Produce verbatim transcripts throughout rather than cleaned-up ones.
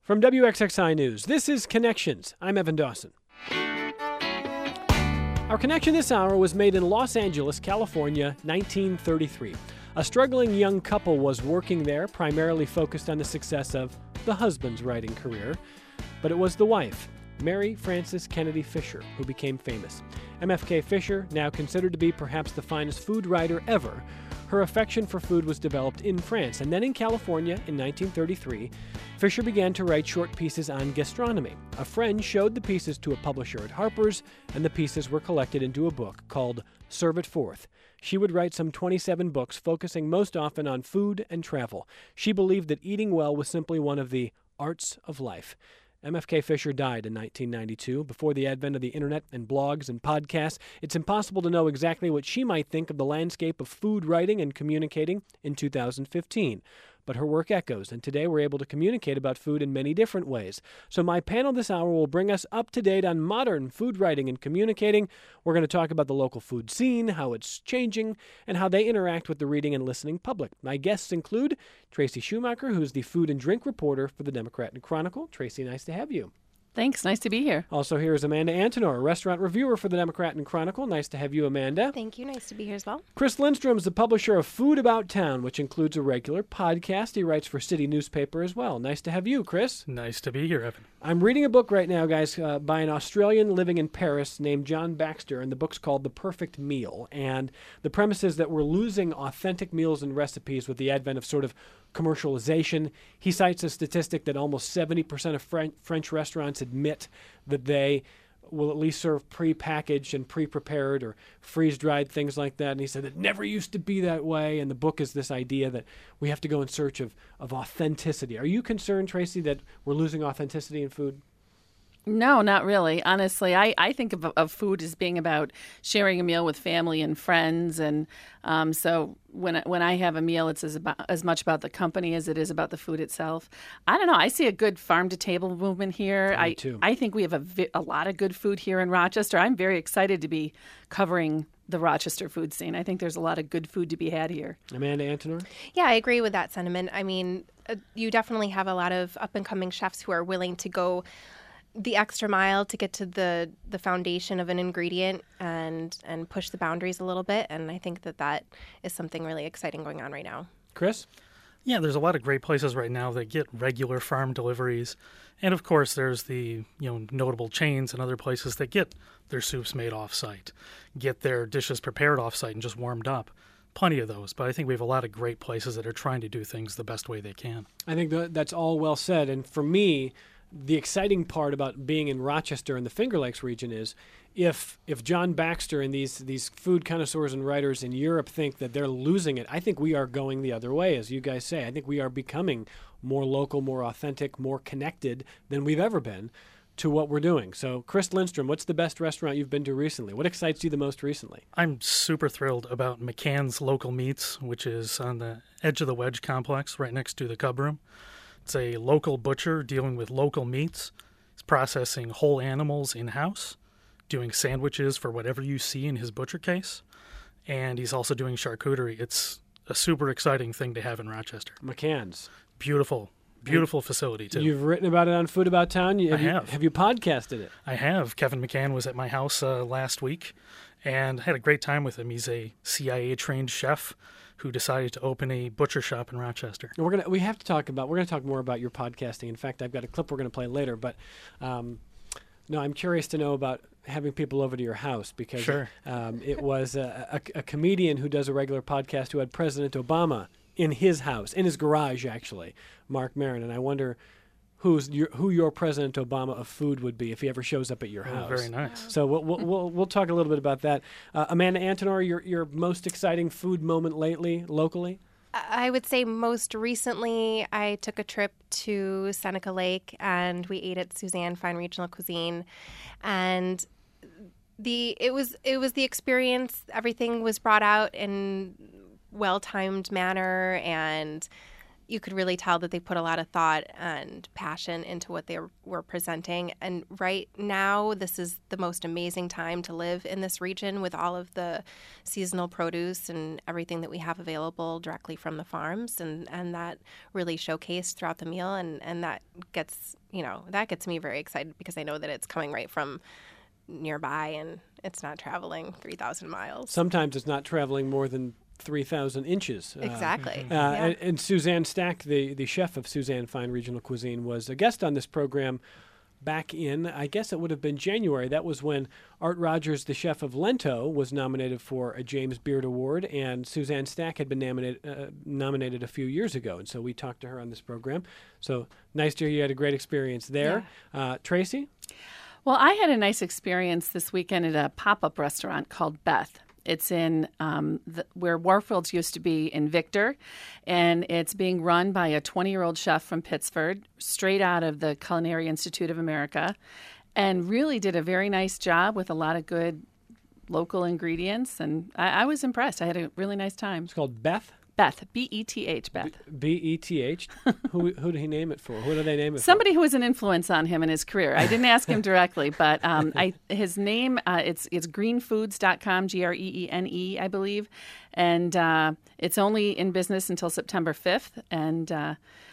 From W X X I News, this is Connections. I'm Evan Dawson. Our connection this hour was made in Los Angeles, California, nineteen thirty-three. A struggling young couple was working there, primarily focused on the success of the husband's writing career. But it was the wife, Mary Frances Kennedy Fisher, who became famous. M F K Fisher, now considered to be perhaps the finest food writer ever, her affection for food was developed in France, and then in California in nineteen thirty-three, Fisher began to write short pieces on gastronomy. A friend showed the pieces to a publisher at Harper's, and the pieces were collected into a book called Serve It Forth. She would write some twenty-seven books, focusing most often on food and travel. She believed that eating well was simply one of the arts of life. M F K Fisher died in nineteen ninety-two. Before the advent of the internet and blogs and podcasts, it's impossible to know exactly what she might think of the landscape of food writing and communicating in two thousand fifteen. But her work echoes, and today we're able to communicate about food in many different ways. So my panel this hour will bring us up to date on modern food writing and communicating. We're going to talk about the local food scene, how it's changing, and how they interact with the reading and listening public. My guests include Tracy Schumacher, who's the food and drink reporter for the Democrat and Chronicle. Tracy, nice to have you. Thanks. Nice to be here. Also here is Amanda Antonor, a restaurant reviewer for the Democrat and Chronicle. Nice to have you, Amanda. Thank you. Nice to be here as well. Chris Lindstrom is the publisher of Food About Town, which includes a regular podcast. He writes for City Newspaper as well. Nice to have you, Chris. Nice to be here, Evan. I'm reading a book right now, guys, uh, by an Australian living in Paris named John Baxter, and the book's called The Perfect Meal. And the premise is that we're losing authentic meals and recipes with the advent of sort of commercialization. He cites a statistic that almost seventy percent of French, French restaurants admit that they will at least serve pre-packaged and pre-prepared or freeze-dried things like that. And he said it never used to be that way. And the book is this idea that we have to go in search of, of authenticity. Are you concerned, Tracy, that we're losing authenticity in food? No, not really. Honestly, I, I think of, of food as being about sharing a meal with family and friends. And um, so when, when I have a meal, it's as, about, as much about the company as it is about the food itself. I don't know. I see a good farm-to-table movement here. Me I, too. I think we have a, vi- a lot of good food here in Rochester. I'm very excited to be covering the Rochester food scene. I think there's a lot of good food to be had here. Amanda Antonor? Yeah, I agree with that sentiment. I mean, uh, you definitely have a lot of up-and-coming chefs who are willing to go the extra mile to get to the, the foundation of an ingredient and and push the boundaries a little bit. And I think that that is something really exciting going on right now. Chris? Yeah, there's a lot of great places right now that get regular farm deliveries. And of course, there's the you know notable chains and other places that get their soups made off-site, get their dishes prepared off-site and just warmed up. Plenty of those, but I think we have a lot of great places that are trying to do things the best way they can. I think that that's all well said. And for me, the exciting part about being in Rochester and the Finger Lakes region is if if John Baxter and these these food connoisseurs and writers in Europe think that they're losing it, I think we are going the other way, as you guys say. I think we are becoming more local, more authentic, more connected than we've ever been to what we're doing. So, Chris Lindstrom, what's the best restaurant you've been to recently? What excites you the most recently? I'm super thrilled about McCann's Local Meats, which is on the edge of the Wedge complex right next to the Cub Room. It's a local butcher dealing with local meats. He's processing whole animals in-house, doing sandwiches for whatever you see in his butcher case. And he's also doing charcuterie. It's a super exciting thing to have in Rochester. McCann's. Beautiful, beautiful facility, too. You've written about it on Food About Town? Have I you, have. Have you podcasted it? I have. Kevin McCann was at my house uh, last week, and I had a great time with him. He's a C I A-trained chef who decided to open a butcher shop in Rochester. And we're gonna we have to talk about we're gonna talk more about your podcasting. In fact, I've got a clip we're gonna play later. But um, no, I'm curious to know about having people over to your house because Sure. um, it was a, a, a comedian who does a regular podcast who had President Obama in his house, in his garage actually, Mark Maron, and I wonder who's your, who your President Obama of food would be if he ever shows up at your Oh, house. very nice. So we'll we'll we'll, we'll talk a little bit about that. Uh, Amanda Antonor, your your most exciting food moment lately, locally? I would say most recently I took a trip to Seneca Lake and we ate at Suzanne Fine Regional Cuisine, and the it was it was the experience. Everything was brought out in well-timed manner, and you could really tell that they put a lot of thought and passion into what they were presenting. And right now, this is the most amazing time to live in this region with all of the seasonal produce and everything that we have available directly from the farms. And, and that really showcased throughout the meal. And, and that gets, you know, that gets me very excited because I know that it's coming right from nearby and it's not traveling three thousand miles. Sometimes it's not traveling more than three thousand inches. Exactly. Uh, yeah. uh, and, and Suzanne Stack, the, the chef of Suzanne Fine Regional Cuisine, was a guest on this program back in, I guess it would have been January. That was when Art Rogers, the chef of Lento, was nominated for a James Beard Award, and Suzanne Stack had been nominated, uh, nominated a few years ago. And so we talked to her on this program. So nice to hear you had a great experience there. Yeah. Uh, Tracy? Well, I had a nice experience this weekend at a pop-up restaurant called Beth. It's in um, the, where Warfield's used to be in Victor, and it's being run by a twenty-year-old chef from Pittsford, straight out of the Culinary Institute of America, and really did a very nice job with a lot of good local ingredients, and I, I was impressed. I had a really nice time. It's called Beth? Beth, B E T H, Beth. B E T H? Who who did he name it for? Who did they name it Somebody for? who was an influence on him in his career. I didn't ask him directly, but um, I his name, uh, it's it's green foods dot com, G R E E N E, I believe. And uh, it's only in business until September fifth. And uh,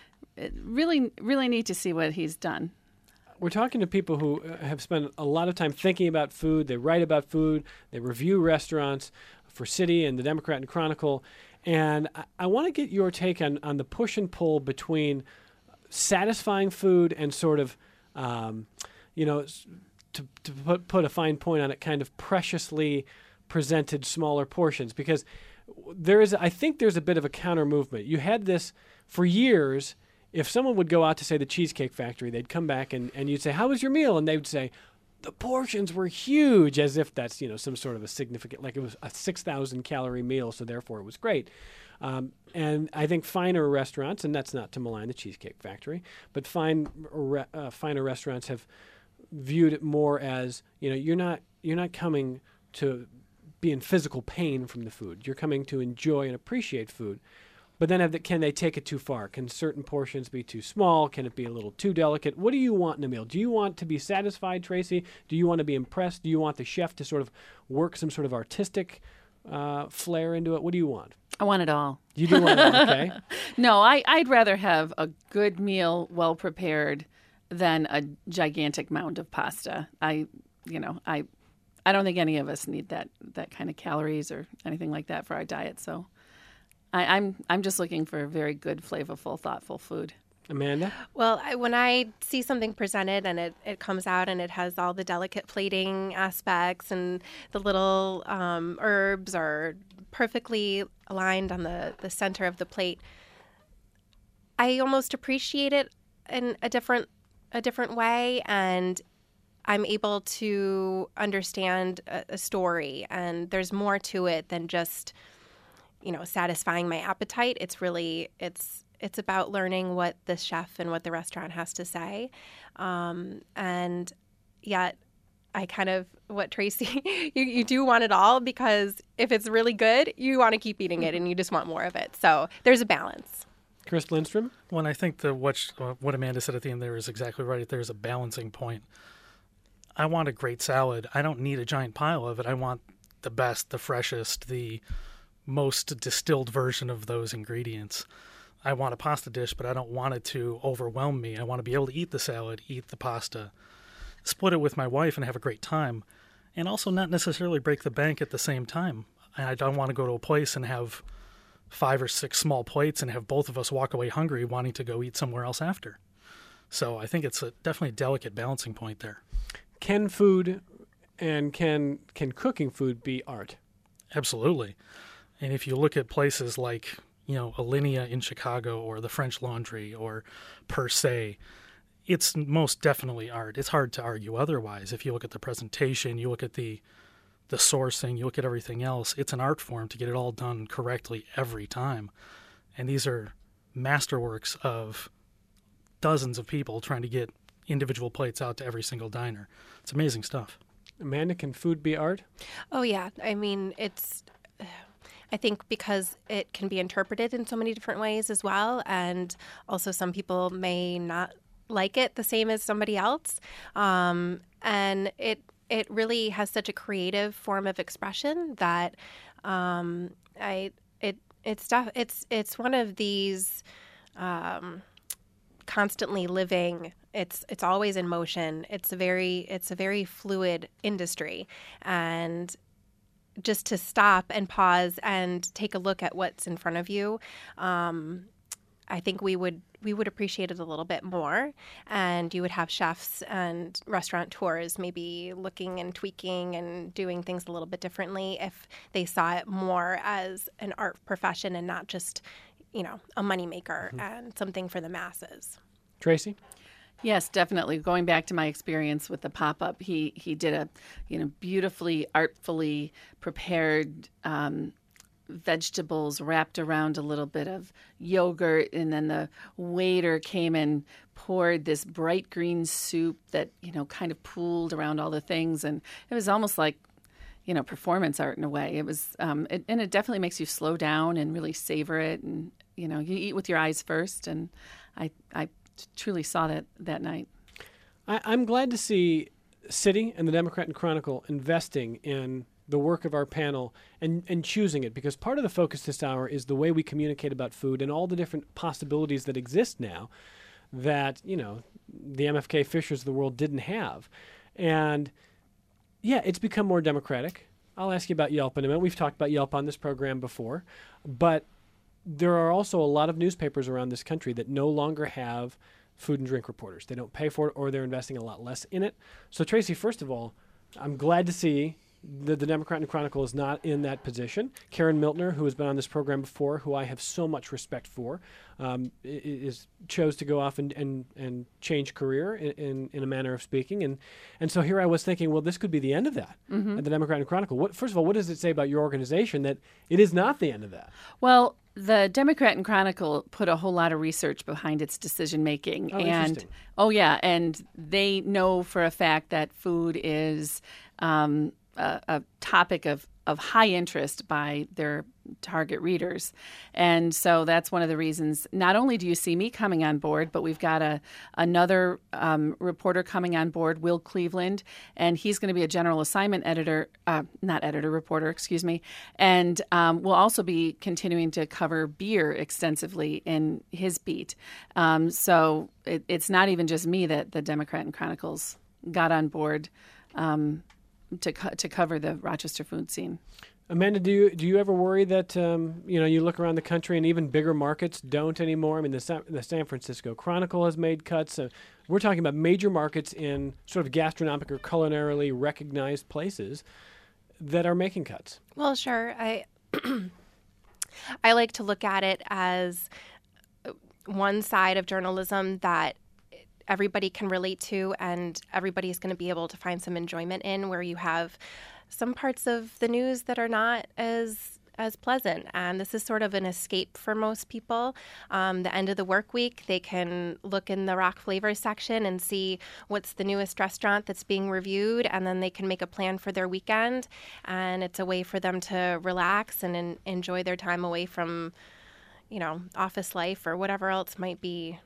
it really, really neat to see what he's done. We're talking to people who have spent a lot of time thinking about food. They write about food. They review restaurants for City and the Democrat and Chronicle. And I, I want to get your take on, on the push and pull between satisfying food and sort of, um, you know, to, to put, put a fine point on it, kind of preciously presented smaller portions. Because there is, I think there's a bit of a counter movement. You had this for years. If someone would go out to, say, the Cheesecake Factory, they'd come back and, and you'd say, how was your meal? And they would say, the portions were huge, as if that's, you know, some sort of a significant, like it was a six thousand calorie meal, so therefore it was great. Um, and I think finer restaurants, and that's not to malign the Cheesecake Factory, but fine, re, uh, finer restaurants have viewed it more as, you know, you're not you're not coming to be in physical pain from the food. You're coming to enjoy and appreciate food. But then have the, can they take it too far? Can certain portions be too small? Can it be a little too delicate? What do you want in a meal? Do you want to be satisfied, Tracy? Do you want to be impressed? Do you want the chef to sort of work some sort of artistic uh, flair into it? What do you want? I want it all. You do want it all, okay. No, I, I'd rather have a good meal, well prepared, than a gigantic mound of pasta. I, you know, I, I don't think any of us need that that kind of calories or anything like that for our diet. So. I, I'm I'm just looking for very good, flavorful, thoughtful food. Amanda? Well, I, when I see something presented and it, it comes out and it has all the delicate plating aspects and the little um, herbs are perfectly aligned on the, the center of the plate, I almost appreciate it in a different a different way, and I'm able to understand a, a story, and there's more to it than just, you know, satisfying my appetite. It's really, it's it's about learning what the chef and what the restaurant has to say. Um, and yet I kind of, what Tracy, you, you do want it all, because if it's really good, you want to keep eating it and you just want more of it. So there's a balance. Chris Lindstrom? Well, I think the what, what Amanda said at the end there is exactly right. There's a balancing point. I want a great salad. I don't need a giant pile of it. I want the best, the freshest, the most distilled version of those ingredients. I want a pasta dish, but I don't want it to overwhelm me. I want to be able to eat the salad, eat the pasta, split it with my wife and have a great time, and also not necessarily break the bank at the same time. I don't want to go to a place and have five or six small plates and have both of us walk away hungry wanting to go eat somewhere else after. So I think it's a definitely a delicate balancing point there. Can food and can can cooking food be art? Absolutely. And if you look at places like, you know, Alinea in Chicago or the French Laundry or Per Se, it's most definitely art. It's hard to argue otherwise. If you look at the presentation, you look at the the sourcing, you look at everything else, it's an art form to get it all done correctly every time. And these are masterworks of dozens of people trying to get individual plates out to every single diner. It's amazing stuff. Amanda, can food be art? Oh, yeah. I mean, it's... I think because it can be interpreted in so many different ways as well, and also some people may not like it the same as somebody else, um, and it it really has such a creative form of expression that um, I it it's it's it's one of these um, constantly living. It's it's always in motion. It's a very it's a very fluid industry, and just to stop and pause and take a look at what's in front of you, um, I think we would we would appreciate it a little bit more, and you would have chefs and restaurateurs maybe looking and tweaking and doing things a little bit differently if they saw it more as an art profession and not just, you know, a moneymaker mm-hmm. and something for the masses. Tracy? Yes, definitely. Going back to my experience with the pop-up, he he did a, you know, beautifully, artfully prepared um, vegetables wrapped around a little bit of yogurt, and then the waiter came and poured this bright green soup that, you know, kind of pooled around all the things, and it was almost like, you know, performance art in a way. It was, um, it, and it definitely makes you slow down and really savor it, and you know, you eat with your eyes first, and I I truly saw that that night. I, I'm glad to see City and the Democrat and Chronicle investing in the work of our panel and, and choosing it, because part of the focus this hour is the way we communicate about food and all the different possibilities that exist now that, you know, the M F K Fishers of the world didn't have. And yeah, it's become more democratic. I'll ask you about Yelp in a minute. We've talked about Yelp on this program before, but there are also a lot of newspapers around this country that no longer have food and drink reporters. They don't pay for it, or they're investing a lot less in it. So Tracy, first of all, I'm glad to see The, the Democrat and Chronicle is not in that position. Karen Miltner, who has been on this program before, who I have so much respect for, um, is chose to go off and, and, and change career in, in, in a manner of speaking. And and so here I was thinking, well, this could be the end of that mm-hmm. at the Democrat and Chronicle. What, first of all, what does it say about your organization that it is not the end of that? Well, the Democrat and Chronicle put a whole lot of research behind its decision making. Oh, and interesting. Oh, yeah. And they know for a fact that food is um, A, a topic of, of high interest by their target readers. And so that's one of the reasons. Not only do you see me coming on board, but we've got a another um, reporter coming on board, Will Cleveland, and he's going to be a general assignment editor, uh, not editor, reporter, excuse me. And um, we'll also be continuing to cover beer extensively in his beat. Um, so it, it's not even just me that the Democrat and Chronicles got on board Um, to co- to cover the Rochester food scene. Amanda, do you do you ever worry that um, you know, you look around the country and even bigger markets don't anymore? I mean, the San, the San Francisco Chronicle has made cuts. Uh, we're talking about major markets in sort of gastronomic or culinarily recognized places that are making cuts. Well, sure. I I like to look at it as one side of journalism that everybody can relate to, and everybody's going to be able to find some enjoyment in, where you have some parts of the news that are not as as pleasant. And this is sort of an escape for most people. Um, the end of the work week, they can look in the Rock Flavors section and see what's the newest restaurant that's being reviewed, and then they can make a plan for their weekend. And it's a way for them to relax and en- enjoy their time away from, you know, office life or whatever else might be,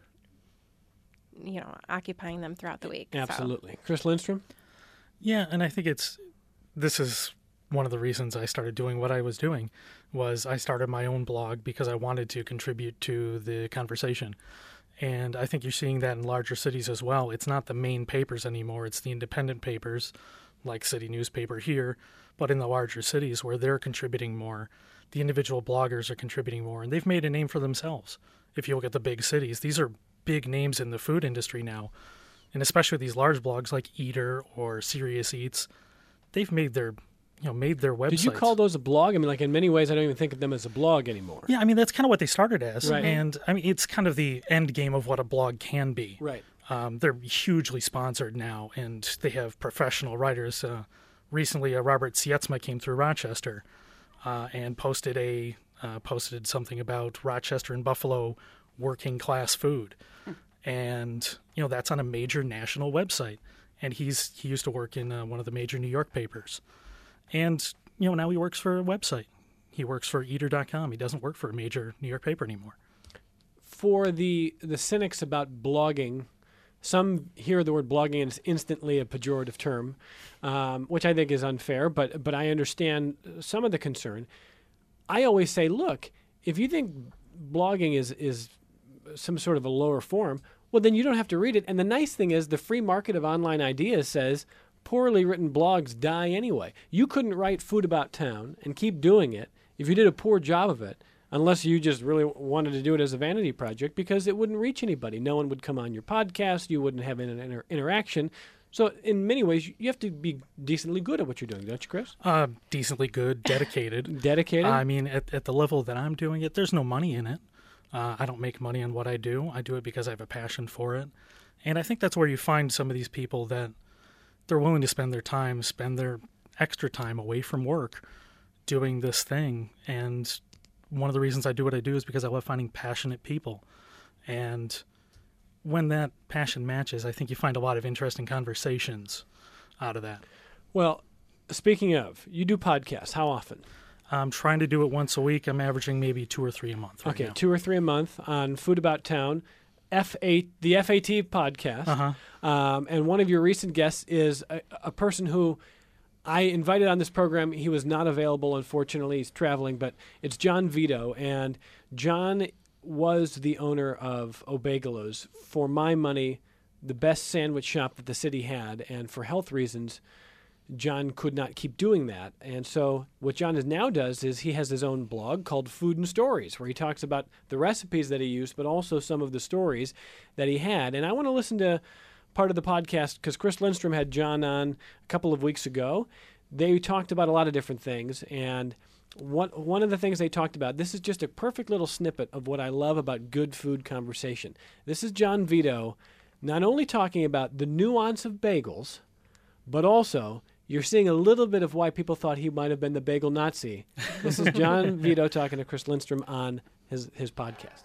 you know, occupying them throughout the week. Absolutely. So. Chris Lindstrom? Yeah, and I think it's, this is one of the reasons I started doing what I was doing, was I started my own blog because I wanted to contribute to the conversation. And I think you're seeing that in larger cities as well. It's not the main papers anymore. It's the independent papers, like City Newspaper here, but in the larger cities where they're contributing more, the individual bloggers are contributing more, and they've made a name for themselves. If you look at the big cities, these are big names in the food industry now, and especially these large blogs like Eater or Serious Eats, they've made their, you know, made their websites. Did you call those a blog? I mean, like in many ways, I don't even think of them as a blog anymore. Yeah, I mean that's kind of what they started as, right. And I mean it's kind of the end game of what a blog can be. Right. Um, they're hugely sponsored now, and they have professional writers. Uh, recently, uh, Robert Sietsma came through Rochester uh, and posted a uh, posted something about Rochester and Buffalo working class food. And, you know, that's on a major national website. And he's he used to work in uh, one of the major New York papers. And, you know, now he works for a website. He works for eater dot com. He doesn't work for a major New York paper anymore. For the the cynics about blogging, some hear the word blogging and it's instantly a pejorative term, um, which I think is unfair, but but I understand some of the concern. I always say, look, if you think blogging is is some sort of a lower form, well, then you don't have to read it. And the nice thing is the free market of online ideas says poorly written blogs die anyway. You couldn't write Food About Town and keep doing it if you did a poor job of it, unless you just really wanted to do it as a vanity project, because it wouldn't reach anybody. No one would come on your podcast. You wouldn't have an inter- interaction. So in many ways, you have to be decently good at what you're doing, don't you, Chris? Uh, decently good, dedicated. Dedicated? I mean, at, at the level that I'm doing it, there's no money in it. Uh, I don't make money on what I do. I do it because I have a passion for it. And I think that's where you find some of these people that they're willing to spend their time, spend their extra time away from work doing this thing. And one of the reasons I do what I do is because I love finding passionate people. And when that passion matches, I think you find a lot of interesting conversations out of that. Well, speaking of, you do podcasts. How often? I'm trying to do it once a week. I'm averaging maybe two or three a month right okay, now. two or three a month on Food About Town, F A, the F A T podcast. Uh-huh. Um, and one of your recent guests is a, a person who I invited on this program. He was not available, unfortunately. He's traveling, but it's John Vito. And John was the owner of O'Bagelos. For my money, the best sandwich shop that the city had. And for health reasons, John could not keep doing that. And so what John is now does is he has his own blog called Food and Stories, where he talks about the recipes that he used, but also some of the stories that he had. And I want to listen to part of the podcast because Chris Lindstrom had John on a couple of weeks ago. They talked about a lot of different things. And one, one of the things they talked about, this is just a perfect little snippet of what I love about good food conversation. This is John Vito not only talking about the nuance of bagels, but also you're seeing a little bit of why people thought he might have been the bagel Nazi. This is John Vito talking to Chris Lindstrom on his, his podcast.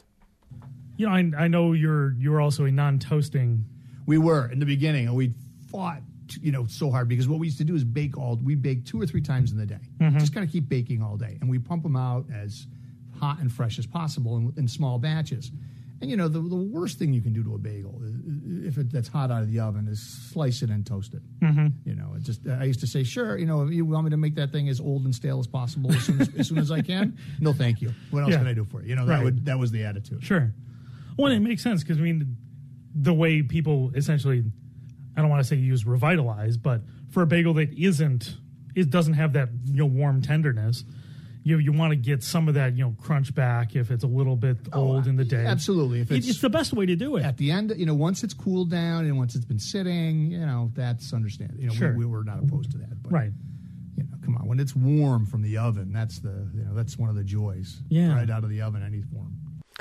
You know, I, I know you're you're also a non-toasting. We were in the beginning, and we fought, you know, so hard because what we used to do is bake all. We bake two or three times in the day. Mm-hmm. Just kind of keep baking all day, and we pump them out as hot and fresh as possible in, in small batches. And you know, the, the worst thing you can do to a bagel, is, if it, that's hot out of the oven, is slice it and toast it. Mm-hmm. You know, it just I used to say, sure, you know, if you want me to make that thing as old and stale as possible as soon as, as soon as I can, no, thank you. What else Yeah. can I do for you? You know, that Right. would that was the attitude. Sure. Well, it makes sense because I mean, the way people essentially, I don't want to say use revitalize, but for a bagel that isn't, it doesn't have that you know warm tenderness. You you want to get some of that you know crunch back if it's a little bit old in the day. Absolutely. If It- it's, it's the best way to do it. at the end, you know, once it's cooled down and once it's been sitting, you know, that's understandable. You know, Sure. we, we were not opposed to that. But, Right. You know, come on, when it's warm from the oven, that's the you know that's one of the joys. Yeah. Right out of the oven, any form.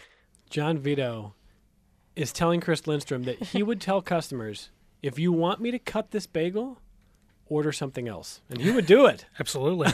John Vito is telling Chris Lindstrom that he would tell customers, if you want me to cut this bagel, order something else. And he would do it. Absolutely.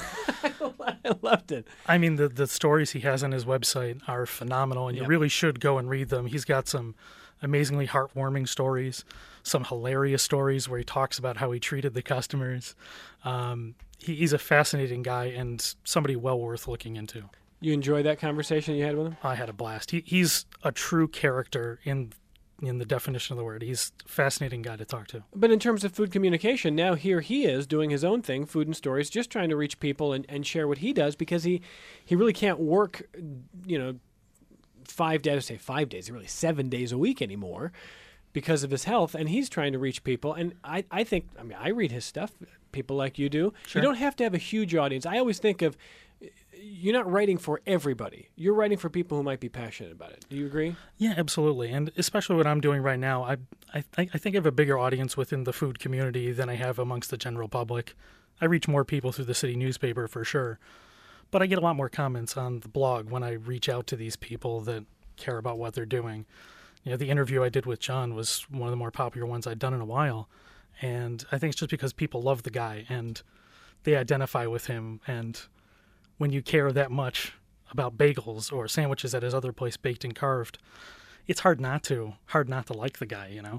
I loved it. I mean, the, the stories he has on his website are phenomenal, and you Yep. really should go and read them. He's got some amazingly heartwarming stories, some hilarious stories where he talks about how he treated the customers. Um, he, he's a fascinating guy and somebody well worth looking into. You enjoyed that conversation you had with him? I had a blast. He, he's a true character in in the definition of the word. He's a fascinating guy to talk to. But in terms of food communication, now here he is doing his own thing, Food and Stories, just trying to reach people and, and share what he does because he, he really can't work, you know, five days, say five days, really seven days a week anymore because of his health. And he's trying to reach people. And I, I think, I mean, I read his stuff, people like you do. Sure. You don't have to have a huge audience. I always think of, you're not writing for everybody. You're writing for people who might be passionate about it. Do you agree? Yeah, absolutely. And especially what I'm doing right now, I I, th- I think I have a bigger audience within the food community than I have amongst the general public. I reach more people through the city newspaper for sure. But I get a lot more comments on the blog when I reach out to these people that care about what they're doing. You know, the interview I did with John was one of the more popular ones I'd done in a while. And I think it's just because people love the guy and they identify with him. And when you care that much about bagels or sandwiches at his other place, Baked and Carved, it's hard not to, hard not to like the guy, you know?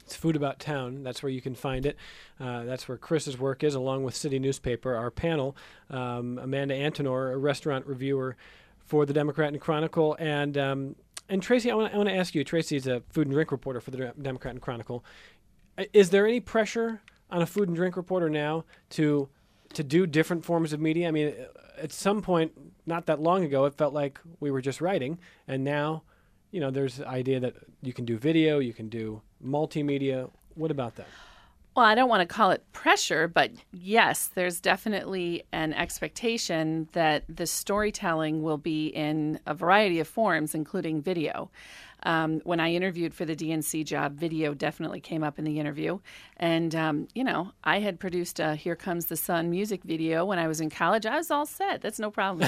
It's Food About Town. That's where you can find it. Uh, that's where Chris's work is, along with City Newspaper. Our panel, um, Amanda Antonor, a restaurant reviewer for the Democrat and Chronicle, and um, and Tracy, I want to I want to ask you. Tracy is a food and drink reporter for the De- Democrat and Chronicle. Is there any pressure on a food and drink reporter now to to do different forms of media? I mean, at some point, not that long ago, it felt like we were just writing, and now, you know, there's the idea that you can do video, you can do multimedia. What about that? Well, I don't want to call it pressure, but yes, there's definitely an expectation that the storytelling will be in a variety of forms, including video. Um, when I interviewed for the D N C job, video definitely came up in the interview. And, um, you know, I had produced a Here Comes the Sun music video when I was in college. I was all set. That's no problem.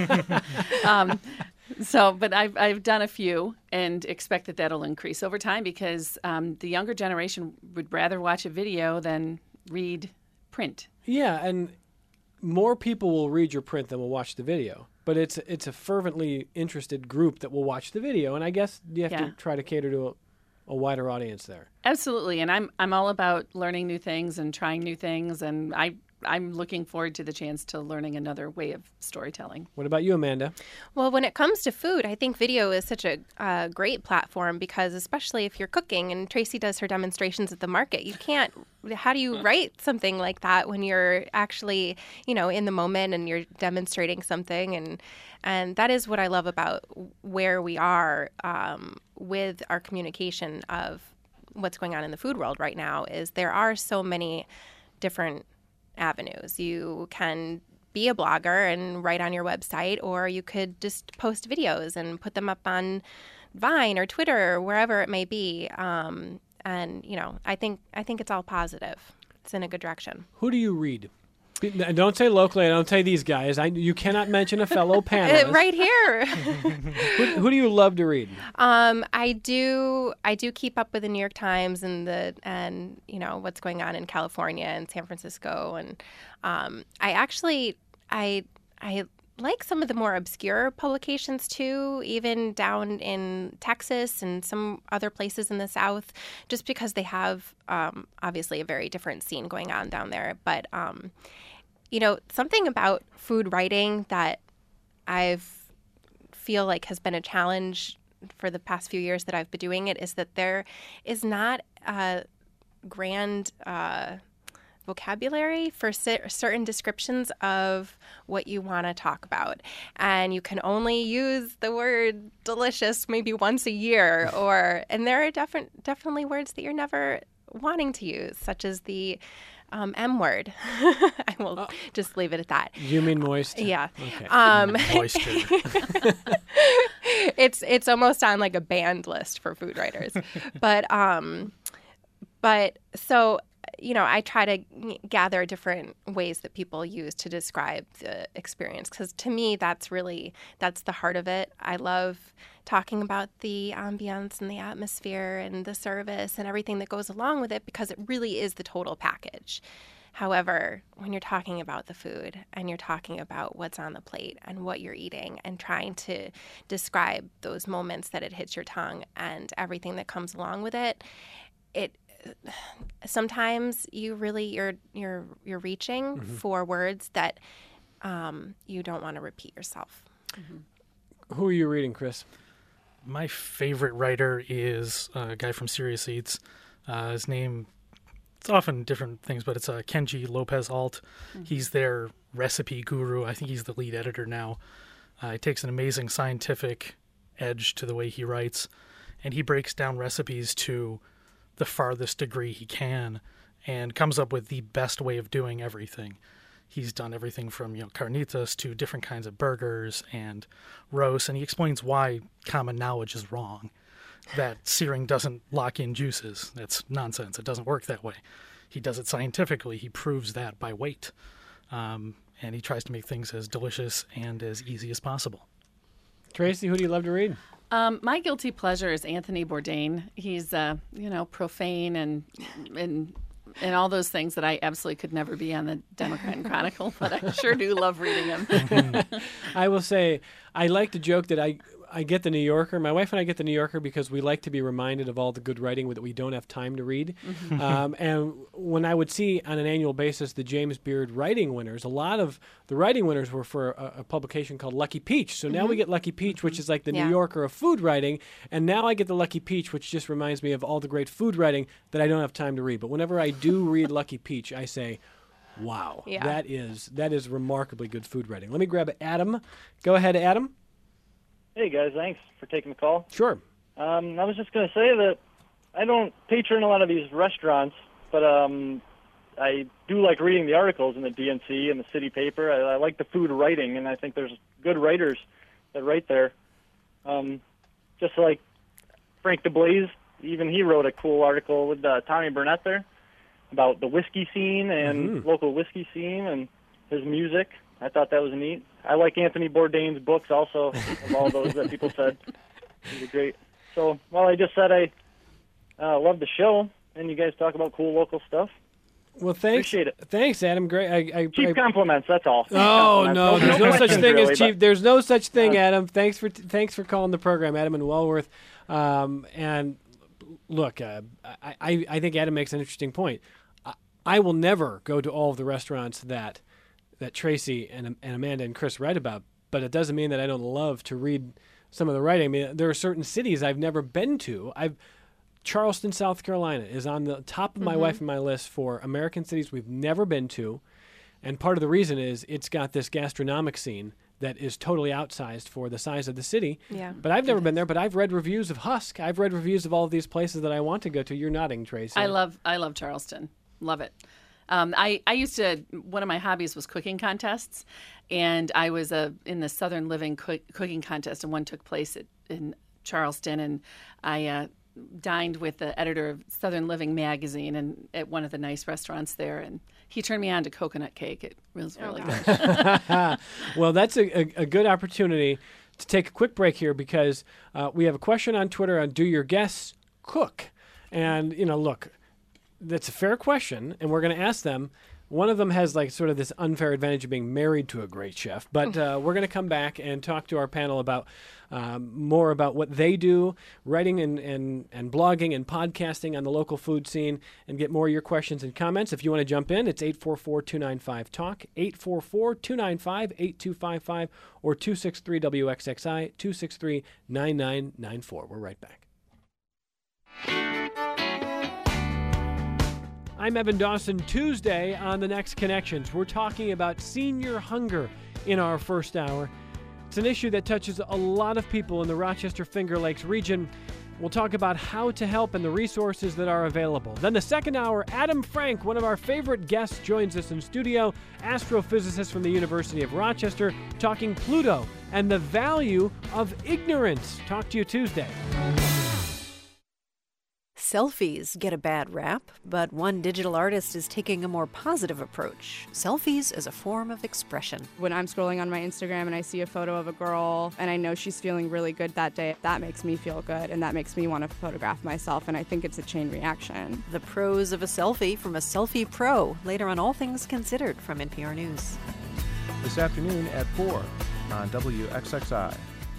um, so, but I've, I've done a few and expect that that'll increase over time because um, the younger generation would rather watch a video than read print. Yeah, and more people will read your print than will watch the video. But it's it's a fervently interested group that will watch the video, and I guess you have Yeah. to try to cater to a, a wider audience there. Absolutely, and I'm I'm all about learning new things and trying new things, and I I'm looking forward to the chance to learning another way of storytelling. What about you, Amanda? Well, when it comes to food, I think video is such a uh, great platform because especially if you're cooking, and Tracy does her demonstrations at the market, you can't, how do you write something like that when you're actually, you know, in the moment and you're demonstrating something? And and that is what I love about where we are um, with our communication of what's going on in the food world right now is there are so many different avenues. You can be a blogger and write on your website, or you could just post videos and put them up on Vine or Twitter or wherever it may be. Um, and you know, I think I think it's all positive. It's in a good direction. Who do you read? And don't say locally. Don't say these guys. I, you cannot mention a fellow panelist. Right here. who, who do you love to read? Um, I do. I do keep up with the New York Times and the and you know what's going on in California and San Francisco, and um, I actually I I like some of the more obscure publications too, even down in Texas and some other places in the South, just because they have um, obviously a very different scene going on down there. But um, you know, something about food writing that I've feel like has been a challenge for the past few years that I've been doing it is that there is not a grand uh, vocabulary for cer- certain descriptions of what you want to talk about. And you can only use the word delicious maybe once a year, or and there are different, definitely words that you're never wanting to use, such as the um, M word. I will oh. just leave it at that. You mean moist? Yeah. Okay. Um, Moisture. it's it's almost on like a banned list for food writers, but um, but so you know I try to g- gather different ways that people use to describe the experience because to me that's really that's the heart of it. I love talking about the ambience and the atmosphere and the service and everything that goes along with it because it really is the total package. However, when you're talking about the food and you're talking about what's on the plate and what you're eating and trying to describe those moments that it hits your tongue and everything that comes along with it, it sometimes you really you're you're you're reaching mm-hmm. for words that um, you don't want to repeat yourself. Mm-hmm. Who are you reading, Chris? My favorite writer is a guy from Serious Eats. Uh, his name, it's often different things, but it's uh, Kenji Lopez Alt. Mm-hmm. He's their recipe guru. I think he's the lead editor now. Uh, he takes an amazing scientific edge to the way he writes, and he breaks down recipes to the farthest degree he can and comes up with the best way of doing everything. He's done everything from, you know, carnitas to different kinds of burgers and roasts, and he explains why common knowledge is wrong. That searing doesn't lock in juices. That's nonsense. It doesn't work that way. He does it scientifically. He proves that by weight. Um, and he tries to make things as delicious and as easy as possible. Tracy, who do you love to read? Um, my guilty pleasure is Anthony Bourdain. He's, uh, you know, profane and and and all those things that I absolutely could never be on the Democrat and Chronicle, but I sure do love reading him. I will say, I like to joke that I I get the New Yorker. My wife and I get the New Yorker because we like to be reminded of all the good writing that we don't have time to read. Mm-hmm. Um, and when I would see on an annual basis the James Beard writing winners, a lot of the writing winners were for a, a publication called Lucky Peach. So mm-hmm. now we get Lucky Peach, which is like the yeah. New Yorker of food writing. And now I get the Lucky Peach, which just reminds me of all the great food writing that I don't have time to read. But whenever I do read Lucky Peach, I say, wow, yeah. that is that is remarkably good food writing. Let me grab Adam. Go ahead, Adam. Hey, guys. Thanks for taking the call. Sure. Um, I was just going to say that I don't patron a lot of these restaurants, but um, I do like reading the articles in the D N C and the city paper. I, I like the food writing, and I think there's good writers that write there. Um, just like Frank DeBlaze, even he wrote a cool article with uh, Tommy Burnett there about the whiskey scene and mm-hmm. local whiskey scene and his music. I thought that was neat. I like Anthony Bourdain's books also, of all those that people said. They're great. So, well, I just said I uh, love the show, and you guys talk about cool local stuff. Well, thanks. Appreciate it. Thanks, Adam. Great. I, I, cheap I, compliments. That's all. Oh no, there's no, no such thing really, as cheap. There's no such thing, uh, Adam. Thanks for thanks for calling the program, Adam in Wellworth. Um, and look, uh, I, I I think Adam makes an interesting point. I, I will never go to all of the restaurants that that Tracy and and Amanda and Chris write about, but it doesn't mean that I don't love to read some of the writing. I mean, there are certain cities I've never been to. I've Charleston, South Carolina is on the top of my mm-hmm. wife and my list for American cities we've never been to. And part of the reason is it's got this gastronomic scene that is totally outsized for the size of the city. Yeah. But I've never been there, but I've read reviews of Husk. I've read reviews of all of these places that I want to go to. You're nodding, Tracy. I love I love Charleston. Love it. Um, I, I used to, one of my hobbies was cooking contests, and I was a, in the Southern Living cook, cooking contest, and one took place at, in Charleston, and I uh, dined with the editor of Southern Living magazine and at one of the nice restaurants there, and he turned me on to coconut cake. It was really oh, good. Well, that's a, a, a good opportunity to take a quick break here because uh, we have a question on Twitter on do your guests cook? And, you know, look, that's a fair question, and we're going to ask them. One of them has like sort of this unfair advantage of being married to a great chef, but uh, we're going to come back and talk to our panel about um, more about what they do, writing and, and, and blogging and podcasting on the local food scene, and get more of your questions and comments. If you want to jump in, it's eight four four, two nine five, talk, eight four four, two nine five, eight two five five, or two six three W X X I, two six three, nine nine nine four. We're right back. I'm Evan Dawson. Tuesday on The Next Connections, we're talking about senior hunger in our first hour. It's an issue that touches a lot of people in the Rochester Finger Lakes region. We'll talk about how to help and the resources that are available. Then the second hour, Adam Frank, one of our favorite guests, joins us in studio, astrophysicist from the University of Rochester, talking Pluto and the value of ignorance. Talk to you Tuesday. Selfies get a bad rap, but one digital artist is taking a more positive approach. Selfies as a form of expression. When I'm scrolling on my Instagram and I see a photo of a girl and I know she's feeling really good that day, that makes me feel good and that makes me want to photograph myself, and I think it's a chain reaction. The pros of a selfie from a selfie pro, later on All Things Considered from N P R News. This afternoon at four on W X X I.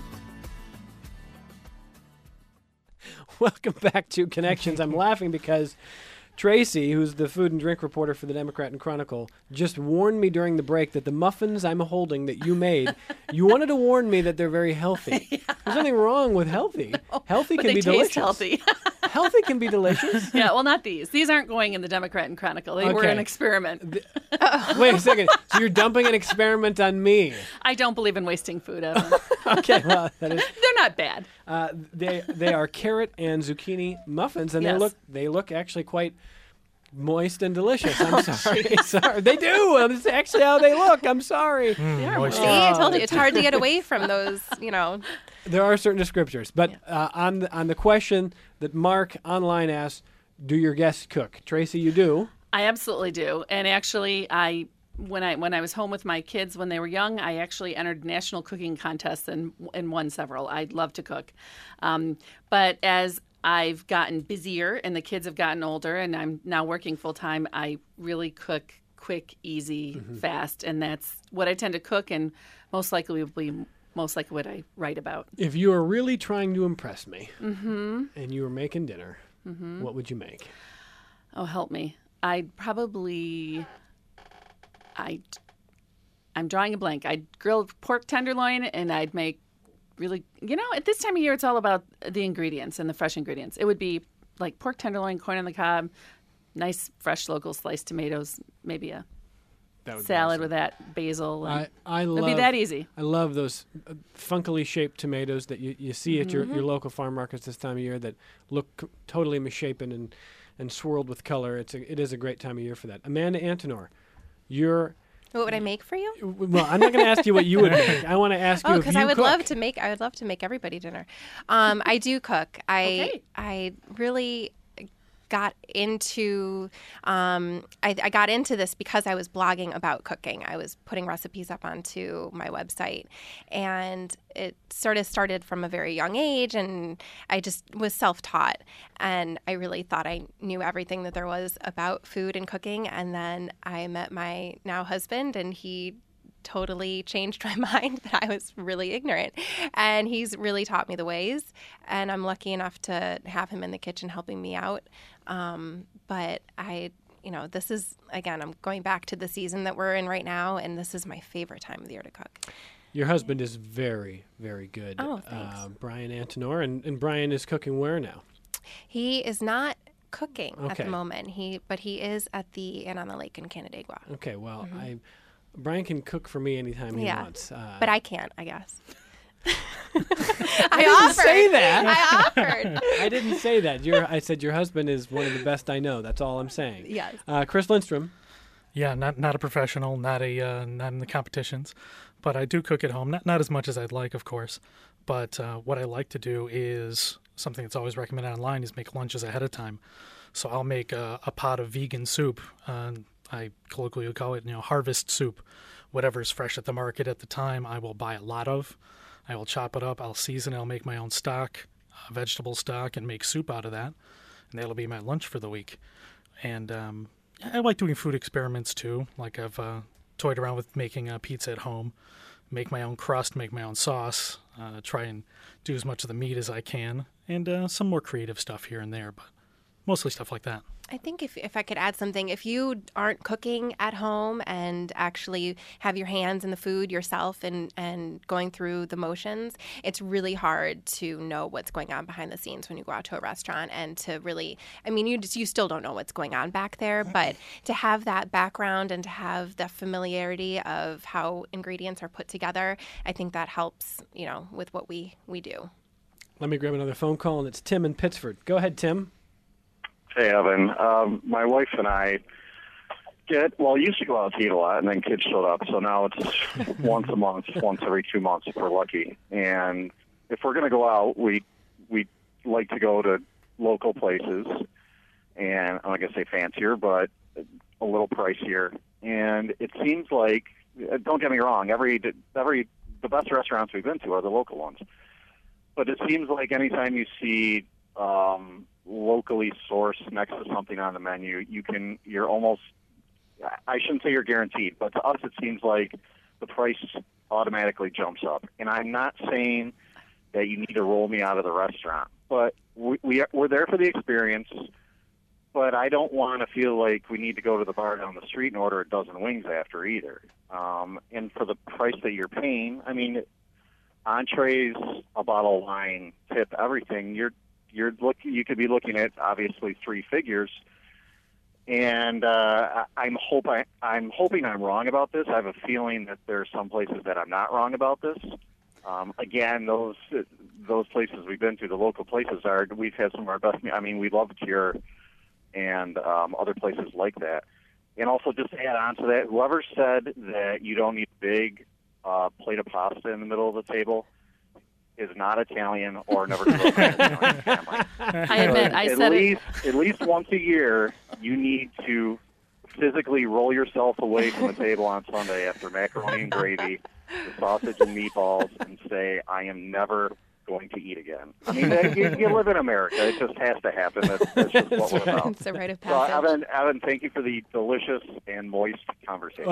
Welcome back to Connections. I'm laughing because Tracy, who's the food and drink reporter for the Democrat and Chronicle, just warned me during the break that the muffins I'm holding that you made, you wanted to warn me that they're very healthy. Yeah. There's nothing wrong with healthy. No, healthy can they be taste delicious. Healthy. Healthy can be delicious. Yeah, well, not these. These aren't going in the Democrat and Chronicle. They okay. were an experiment. The, uh, wait a second. So you're dumping an experiment on me. I don't believe in wasting food, Evan. Okay, well, that is. They're not bad. Uh, they they are carrot and zucchini muffins, and yes. they look they look actually quite moist and delicious. I'm sorry. sorry. They do. That's actually how they look. I'm sorry. Mm, yeah, see, I told you it's hard to get away from those, you know. There are certain descriptors. But yeah. uh, on, the, on the question that Mark online asked, do your guests cook? Tracy, you do. I absolutely do. And actually, I when I when I was home with my kids when they were young, I actually entered national cooking contests and, and won several. I love to cook. Um, but as I've gotten busier and the kids have gotten older and I'm now working full time, I really cook quick, easy, mm-hmm. fast. And that's what I tend to cook and most likely will be most like what I write about. If you are really trying to impress me Mm-hmm. and you were making dinner, Mm-hmm. what would you make? Oh, help me. I'd probably, I, I'm drawing a blank. I'd grill pork tenderloin and I'd make really, you know, at this time of year, it's all about the ingredients and the fresh ingredients. It would be like pork tenderloin, corn on the cob, nice fresh local sliced tomatoes, maybe a That would be salad awesome. with that basil. And I, I it'd love, be that easy. I love those uh, funkily shaped tomatoes that you, you see at your, Mhm. your local farm markets this time of year that look c- totally misshapen and, and swirled with color. It's a, it is a great time of year for that. Amanda Antonor, you're What would I make for you? well. I'm not going to ask you what you would make. I want to ask you Oh, if because you I would cook. love to make. I would love to make everybody dinner. Um, I do cook. I Okay. I really got into. Um, I, I got into this because I was blogging about cooking. I was putting recipes up onto my website, and it sort of started from a very young age. And I just was self-taught, and I really thought I knew everything that there was about food and cooking. And then I met my now husband, and he totally changed my mind that I was really ignorant. And he's really taught me the ways. And I'm lucky enough to have him in the kitchen helping me out. Um, but I, you know, this is, again, I'm going back to the season that we're in right now. And this is my favorite time of the year to cook. Your husband is very, very good. Oh, thanks. Uh, Brian Antonor. And, and Brian is cooking where now? He is not cooking at Okay. the moment, He, but he is at the Inn on the Lake in Canandaigua. Okay, well, Mhm. I Brian can cook for me anytime he Yeah, wants. Uh, but I can't, I guess. I I didn't offered. say that. I offered. I didn't say that. Your, I said your husband is one of the best I know. That's all I'm saying. Yes. Uh, Chris Lindstrom. Yeah, not not a professional, not a uh, not in the competitions, but I do cook at home. Not not as much as I'd like, of course. But uh, what I like to do is something that's always recommended online is make lunches ahead of time. So I'll make a, a pot of vegan soup. Uh, I colloquially call it, you know, harvest soup. Whatever's fresh at the market at the time, I will buy a lot of. I will chop it up. I'll season it. I'll make my own stock, uh, vegetable stock, and make soup out of that. And that'll be my lunch for the week. And um, I like doing food experiments too. Like I've uh, toyed around with making a pizza at home, make my own crust, make my own sauce, uh, try and do as much of the meat as I can, and uh, some more creative stuff here and there, but mostly stuff like that. I think if, if I could add something, if you aren't cooking at home and actually have your hands in the food yourself and, and going through the motions, it's really hard to know what's going on behind the scenes when you go out to a restaurant and to really, I mean, you just, you still don't know what's going on back there, but to have that background and to have the familiarity of how ingredients are put together, I think that helps, you know, with what we, we do. Let me grab another phone call, and it's Tim in Pittsford. Go ahead, Tim. Hey, Evan. Um, my wife and I get, well, used to go out to eat a lot, and then kids showed up. So now it's once a month, once every two months if we're lucky. And if we're going to go out, we we like to go to local places. And I'm not going to say fancier, but a little pricier. And it seems like, don't get me wrong, every every the best restaurants we've been to are the local ones. But it seems like anytime you see um, locally sourced next to something on the menu, you can, you're almost, I shouldn't say you're guaranteed, but to us it seems like the price automatically jumps up. And I'm not saying that you need to roll me out of the restaurant, but we, we are, we're there for the experience, but I don't want to feel like we need to go to the bar down the street and order a dozen wings after either. Um, and for the price that you're paying, I mean, entrees, a bottle of wine, tip, everything, you're You're look. You could be looking at obviously three figures, and uh, I'm hope I, I'm hoping I'm wrong about this. I have a feeling that there are some places that I'm not wrong about this. Um, again, those those places we've been to, the local places are. We've had some of our best. I mean, we love Cure and um, other places like that. And also, just to add on to that, whoever said that you don't need a big uh, plate of pasta in the middle of the table is not Italian or never grew up in an Italian family. I admit, I at said least, it. At least once a year, you need to physically roll yourself away from the table on Sunday after macaroni and gravy, the sausage and meatballs, and say, I am never going to eat again. I mean, you, you live in America. It just has to happen. That's, that's just what we're about. It's a rite of So, passage. Evan, Evan, thank you for the delicious and moist conversation.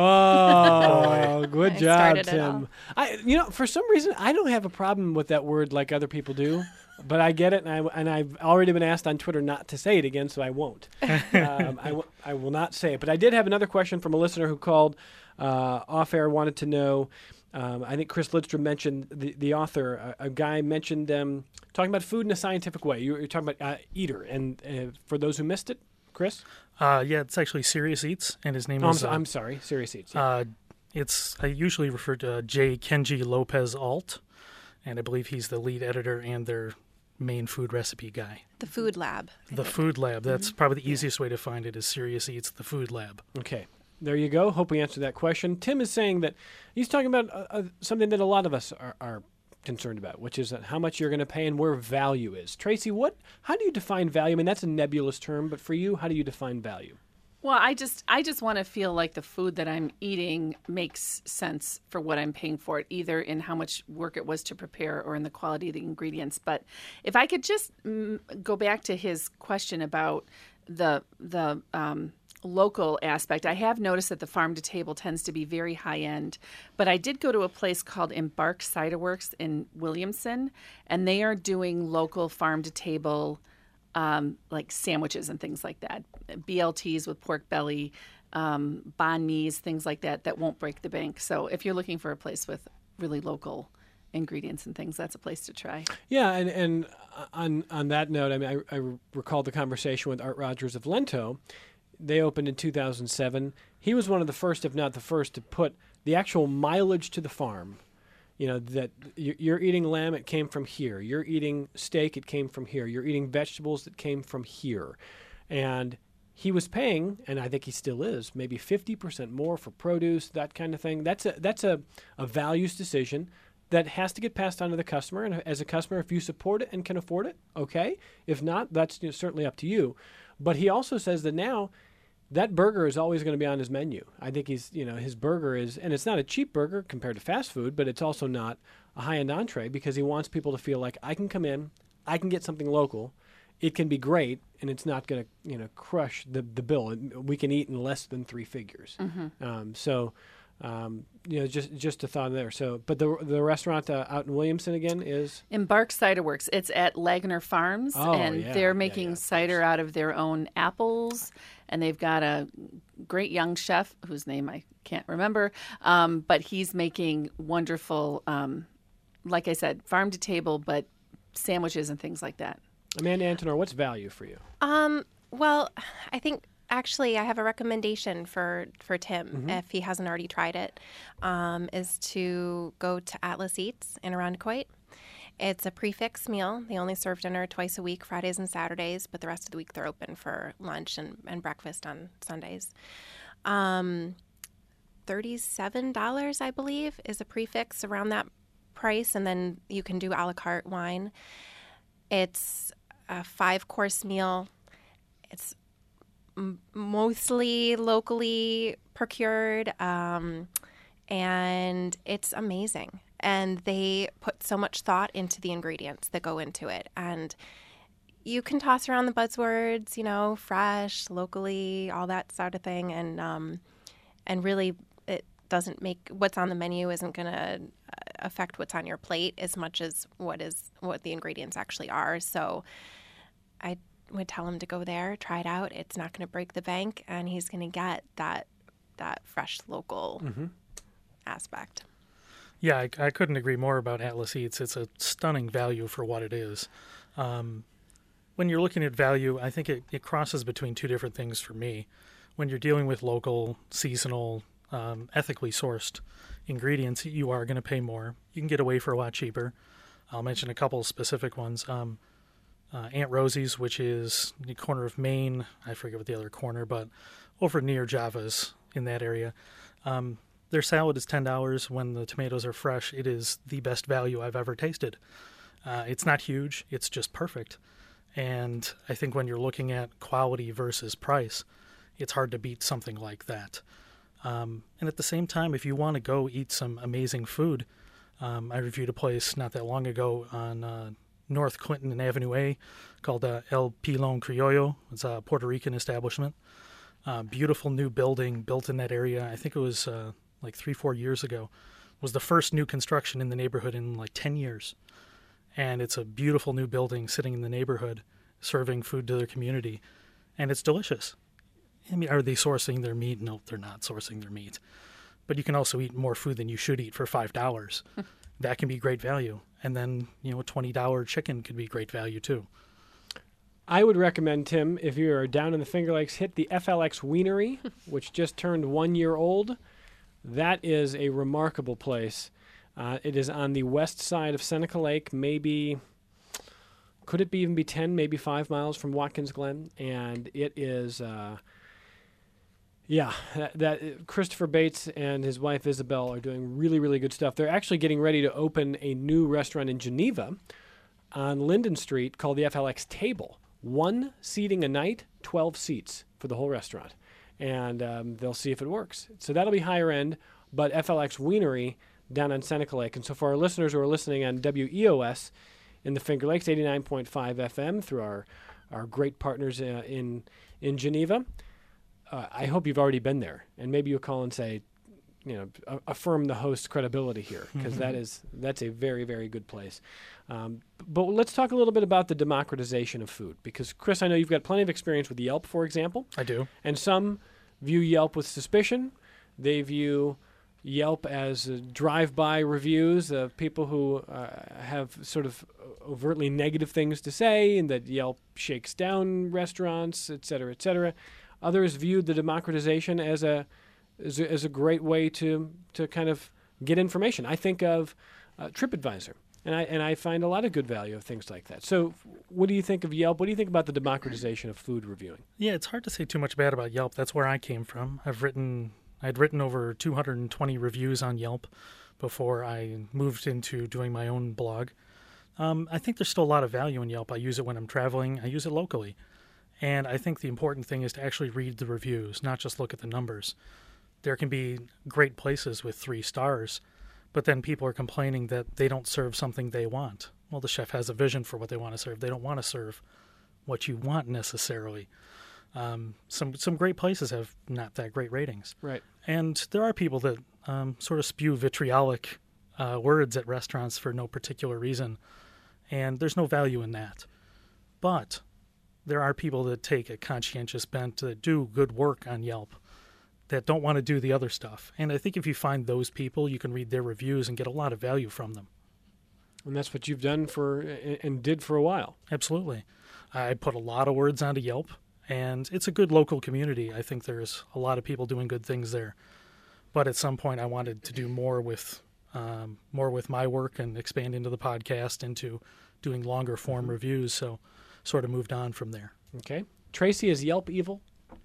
Oh, good I job, started it Tim. all. I, you know, for some reason, I don't have a problem with that word like other people do, but I get it, and I and I've already been asked on Twitter not to say it again, so I won't. um, I, w- I will not say it. But I did have another question from a listener who called uh, off air, wanted to know. Um, I think Chris Lidstrom mentioned the, the author. A, a guy mentioned um, talking about food in a scientific way. You, you're talking about uh, Eater, and uh, for those who missed it, Chris. Uh, yeah, it's actually Serious Eats, and his name Oh, I'm, is. so, uh, I'm sorry, Serious Eats. Yeah. Uh, it's I usually refer to uh, J. Kenji Lopez Alt, and I believe he's the lead editor and their main food recipe guy. The Food Lab. I The think. Food Lab. That's probably the easiest way to find it is Serious Eats, the Food Lab. Okay. There you go. Hope we answered that question. Tim is saying that he's talking about uh, uh, something that a lot of us are, are concerned about, which is that how much you're going to pay and where value is. Tracy, what? How do you define value? I mean, that's a nebulous term, but for you, how do you define value? Well, I just I just want to feel like the food that I'm eating makes sense for what I'm paying for it, either in how much work it was to prepare or in the quality of the ingredients. But if I could just mm, go back to his question about the the um, local aspect, I have noticed that the farm to table tends to be very high end. But I did go to a place called Embark Cider Works in Williamson, and they are doing local farm to table. Um, like sandwiches and things like that, B L Ts with pork belly, um, banh mi's, things like that, that won't break the bank. So if you're looking for a place with really local ingredients and things, that's a place to try. Yeah, and, and on on that note, I mean, I, I recall the conversation with Art Rogers of Lento. They opened in two thousand seven. He was one of the first, if not the first, to put the actual mileage to the farm. You know, that you're eating lamb, it came from here. You're eating steak, it came from here. You're eating vegetables, that came from here. And he was paying, and I think he still is, maybe fifty percent more for produce, that kind of thing. That's a that's a, a values decision that has to get passed on to the customer. And as a customer, if you support it and can afford it, okay. If not, that's you know, certainly up to you. But he also says that now that burger is always going to be on his menu. I think he's, you know, his burger is, and it's not a cheap burger compared to fast food, but it's also not a high-end entree because he wants people to feel like I can come in, I can get something local, it can be great, and it's not going to, you know, crush the the bill. We can eat in less than three figures. Mm-hmm. Um, so, um, you know, just just a thought there. So, but the the restaurant uh, out in Williamson again is Embark Cider Works. It's at Lagner Farms, Oh, and yeah, they're yeah, making yeah, cider out of their own apples. And they've got a great young chef whose name I can't remember, um, but he's making wonderful, um, like I said, farm to table, but sandwiches and things like that. Amanda Antonor. What's value for you? Um, well, I think actually I have a recommendation for, for Tim, Mm-hmm. if he hasn't already tried it, um, is to go to Atlas Eats in Irondequoit. It's a prefix meal. They only serve dinner twice a week, Fridays and Saturdays, but the rest of the week they're open for lunch and, and breakfast on Sundays. Um, thirty-seven dollars, I believe, is a prefix around that price, and then you can do a la carte wine. It's a five-course meal. It's m- mostly locally procured, um, and it's amazing. And they put so much thought into the ingredients that go into it. And you can toss around the buzzwords, you know, fresh, locally, all that sort of thing. And um, and really, it doesn't make what's on the menu isn't going to affect what's on your plate as much as what is what the ingredients actually are. So I would tell him to go there, try it out. It's not going to break the bank, and he's going to get that that fresh local Mm-hmm. aspect. Yeah, I, I couldn't agree more about Atlas Eats. It's a stunning value for what it is. Um, when you're looking at value, I think it, it crosses between two different things for me. When you're dealing with local, seasonal, um, ethically sourced ingredients, you are going to pay more. You can get away for a lot cheaper. I'll mention a couple specific ones. Um, uh, Aunt Rosie's, which is the corner of Maine. I forget what the other corner, but over near Java's in that area. Um, Their salad is ten dollars. When the tomatoes are fresh, it is the best value I've ever tasted. Uh, it's not huge. It's just perfect. And I think when you're looking at quality versus price, it's hard to beat something like that. Um, and at the same time, if you want to go eat some amazing food, Um, I reviewed a place not that long ago on uh, North Clinton and Avenue A called uh, El Pilon Criollo. It's a Puerto Rican establishment. Uh, beautiful new building built in that area. I think it was uh, like three, four years ago. It was the first new construction in the neighborhood in like ten years. And it's a beautiful new building sitting in the neighborhood, serving food to their community. And it's delicious. I mean, are they sourcing their meat? No, they're not sourcing their meat. But you can also eat more food than you should eat for five dollars. That can be great value. And then, you know, a twenty dollars chicken could be great value too. I would recommend, Tim, if you are down in the Finger Lakes, hit the F L X Wienery, which just turned one year old. That is a remarkable place. Uh, it is on the west side of Seneca Lake, maybe, could it be even be ten, maybe five miles from Watkins Glen? And it is... Uh, Yeah, that, that Christopher Bates and his wife Isabel are doing really, really good stuff. They're actually getting ready to open a new restaurant in Geneva on Linden Street called the F L X Table. One seating a night, twelve seats for the whole restaurant. And um, they'll see if it works. So that'll be higher end, but F L X Wienery down on Seneca Lake. And so for our listeners who are listening on W E O S in the Finger Lakes, eighty-nine point five F M through our, our great partners uh, in in Geneva, Uh, I hope you've already been there, and maybe you'll call and say, you know, a- affirm the host's credibility here, because Mm-hmm. is that's a very, very good place. Um, but let's talk a little bit about the democratization of food, because Chris, I know you've got plenty of experience with Yelp, for example. I do. And some view Yelp with suspicion. They view Yelp as uh, drive-by reviews of people who uh, have sort of overtly negative things to say, and that Yelp shakes down restaurants, et cetera, et cetera. Others viewed the democratization as a, as a as a great way to to kind of get information. I think of uh, TripAdvisor, and I and I find a lot of good value of things like that. So, what do you think of Yelp? What do you think about the democratization of food reviewing? Yeah, it's hard to say too much bad about Yelp. That's where I came from. I've written, I'd written over two hundred twenty reviews on Yelp before I moved into doing my own blog. Um, I think there's still a lot of value in Yelp. I use it when I'm traveling. I use it locally. And I think the important thing is to actually read the reviews, not just look at the numbers. There can be great places with three stars, but then people are complaining that they don't serve something they want. Well, the chef has a vision for what they want to serve. They don't want to serve what you want necessarily. Um, some some great places have not that great ratings. Right. And there are people that um, sort of spew vitriolic uh, words at restaurants for no particular reason, and there's no value in that. But there are people that take a conscientious bent that do good work on Yelp that don't want to do the other stuff. And I think if you find those people, you can read their reviews and get a lot of value from them. And that's what you've done for and did for a while. Absolutely. I put a lot of words onto Yelp, and it's a good local community. I think there's a lot of people doing good things there. But at some point, I wanted to do more with um, more with my work and expand into the podcast, into doing longer form reviews. So sort of moved on from there. Okay. Tracy, is Yelp evil?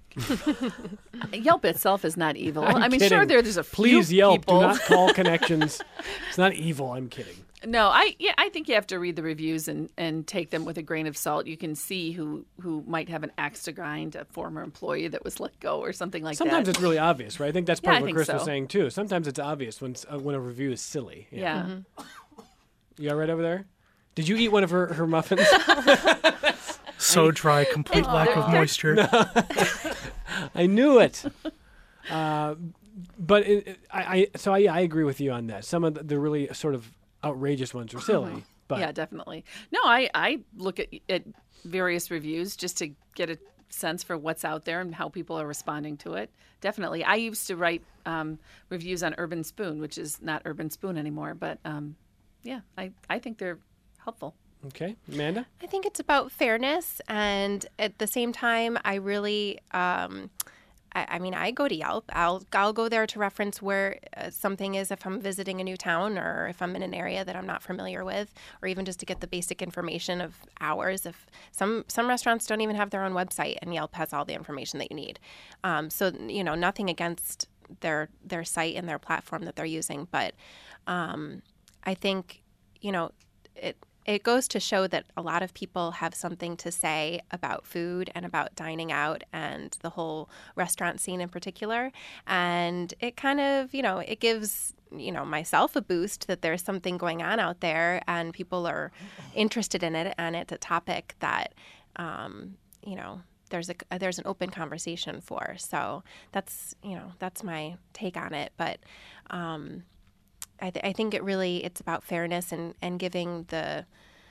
Yelp itself is not evil. I'm I mean, kidding. sure, there, there's a few Please, Yelp, people. do not call connections. It's not evil. I'm kidding. No, I yeah, I think you have to read the reviews and, and take them with a grain of salt. You can see who, who might have an axe to grind, a former employee that was let go or something like Sometimes that. it's really obvious, right? I think that's Yeah, part I of what think Chris was so. saying, too. Sometimes it's obvious when uh, when a review is silly. Yeah. Mm-hmm. You all right over there? Did you eat one of her, her muffins? So dry, complete lack of moisture. I knew it. Uh, but it, it- I, I so I, I agree with you on that. Some of the, the really sort of outrageous ones are silly. But Yeah, definitely. No, I, I look at, at various reviews just to get a sense for what's out there and how people are responding to it. Definitely. I used to write um, reviews on Urban Spoon, which is not Urban Spoon anymore. But um, yeah, I, I think they're helpful. Okay, Amanda? I think it's about fairness, and at the same time, I really, um, I, I mean, I go to Yelp. I'll I'll go there to reference where uh, something is if I'm visiting a new town or if I'm in an area that I'm not familiar with, or even just to get the basic information of hours. If some some restaurants don't even have their own website, and Yelp has all the information that you need. Um, so you know, nothing against their their site and their platform that they're using, but um, I think you know it. It goes to show that a lot of people have something to say about food and about dining out and the whole restaurant scene in particular. And it kind of, you know, it gives you know, myself a boost that there's something going on out there and people are interested in it, and it's a topic that, um, you know, there's a there's an open conversation for. So that's, you know, that's my take on it. But um, I, th- I think it really it's about fairness and, and giving the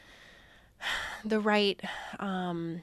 the right, um,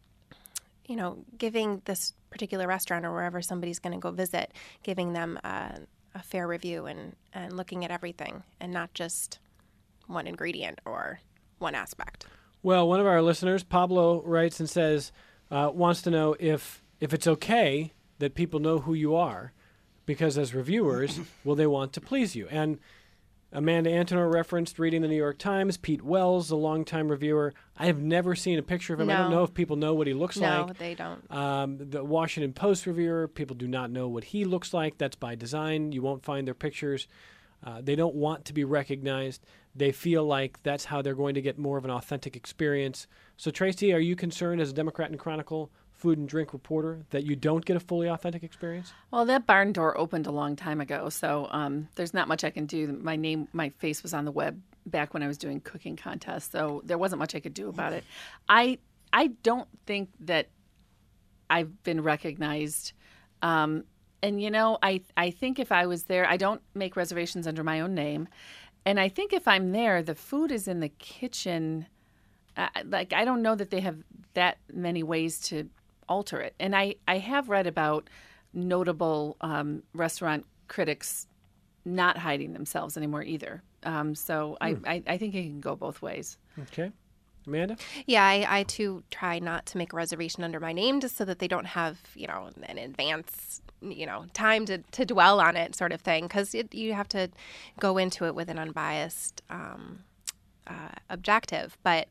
you know, giving this particular restaurant or wherever somebody's going to go visit, giving them a, a fair review and, and looking at everything and not just one ingredient or one aspect. Well, one of our listeners, Pablo, writes and says, uh, wants to know if if it's okay that people know who you are, because as reviewers, will they want to please you? And Amanda Antonor referenced reading the New York Times. Pete Wells, a longtime reviewer. I have never seen a picture of him. No. I don't know if people know what he looks no, like. No, they don't. Um, the Washington Post reviewer, people do not know what he looks like. That's by design. You won't find their pictures. Uh, they don't want to be recognized. They feel like that's how they're going to get more of an authentic experience. So, Tracy, are you concerned as a Democrat and Chronicle food and drink reporter that you don't get a fully authentic experience? Well, that barn door opened a long time ago, so um, there's not much I can do. My name, my face was on the web back when I was doing cooking contests, so there wasn't much I could do about it. I I don't think that I've been recognized. Um, and, you know, I, I think if I was there, I don't make reservations under my own name. And I think if I'm there, the food is in the kitchen. Uh, like, I don't know that they have that many ways to alter it. And I, I have read about notable um, restaurant critics not hiding themselves anymore either. Um, so Hmm. I, I, I think it can go both ways. Okay. Amanda? Yeah, I, I too try not to make a reservation under my name just so that they don't have, you know, an advance, you know, time to, to dwell on it sort of thing. Because you have to go into it with an unbiased um, uh, objective. But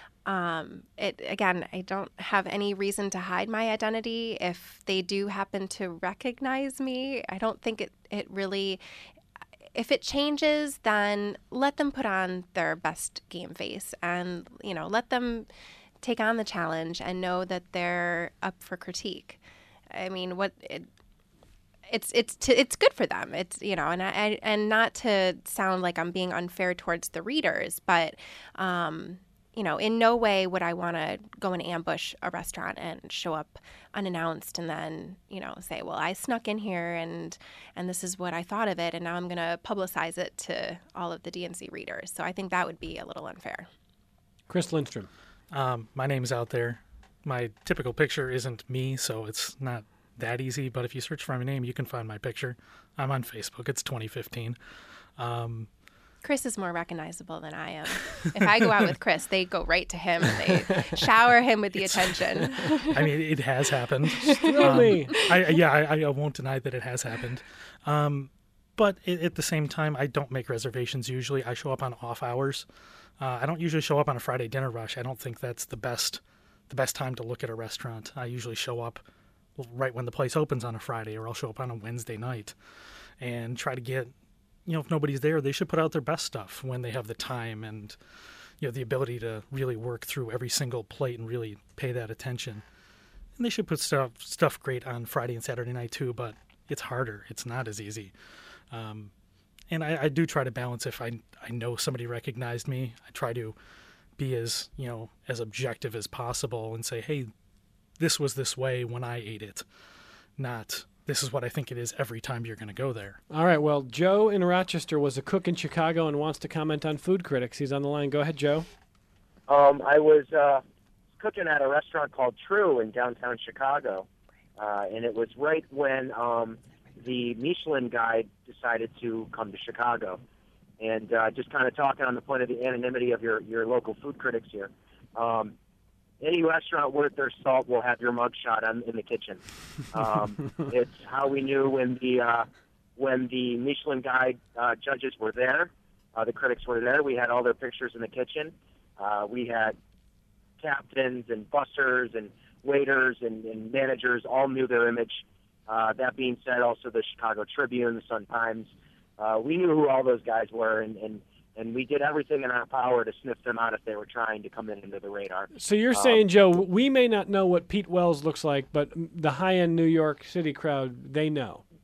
Um, it again, I don't have any reason to hide my identity. If they do happen to recognize me, I don't think it, it really, if it changes, then let them put on their best game face and, you know, let them take on the challenge and know that they're up for critique. I mean, what it, it's it's to, it's good for them. It's, you know, and I, and not to sound like I'm being unfair towards the readers, but um, you know, in no way would I want to go and ambush a restaurant and show up unannounced and then, you know, say, well, I snuck in here and and this is what I thought of it, and now I'm going to publicize it to all of the D N C readers. So I think that would be a little unfair. Chris Lindstrom. Um, my name's out there. My typical picture isn't me, so it's not that easy. But if you search for my name, you can find my picture. I'm on Facebook. It's twenty fifteen. Um, Chris is more recognizable than I am. If I go out with Chris, they go right to him and they shower him with the attention. I mean, it has happened. Thrill um, me. I, yeah, I, I won't deny that it has happened. Um, but it, at the same time, I don't make reservations usually. I show up on off hours. Uh, I don't usually show up on a Friday dinner rush. I don't think that's the best the best time to look at a restaurant. I usually show up right when the place opens on a Friday, or I'll show up on a Wednesday night and try to get, you know, if nobody's there, they should put out their best stuff when they have the time and, you know, the ability to really work through every single plate and really pay that attention. And they should put stuff stuff great on Friday and Saturday night too, but it's harder. It's not as easy. Um, and I, I do try to balance. If I I know somebody recognized me, I try to be as, you know, as objective as possible and say, hey, this was this way when I ate it, not this is what I think it is every time you're going to go there. All right. Well, Joe in Rochester was a cook in Chicago and wants to comment on food critics. He's on the line. Go ahead, Joe. Um, I was uh, cooking at a restaurant called True in downtown Chicago, uh, and it was right when um, the Michelin Guide decided to come to Chicago. And uh, just kind of talking on the point of the anonymity of your, your local food critics here. Um, Any restaurant worth their salt will have your mugshot on, in the kitchen. Um, it's how we knew when the uh, when the Michelin Guide uh, judges were there, uh, the critics were there. We had all their pictures in the kitchen. Uh, we had captains and bussers and waiters and, and managers all knew their image. Uh, that being said, also the Chicago Tribune, the Sun-Times. Uh, we knew who all those guys were, and, and And we did everything in our power to sniff them out if they were trying to come in into the radar. So you're um, saying, Joe, we may not know what Pete Wells looks like, but the high-end New York City crowd, they know.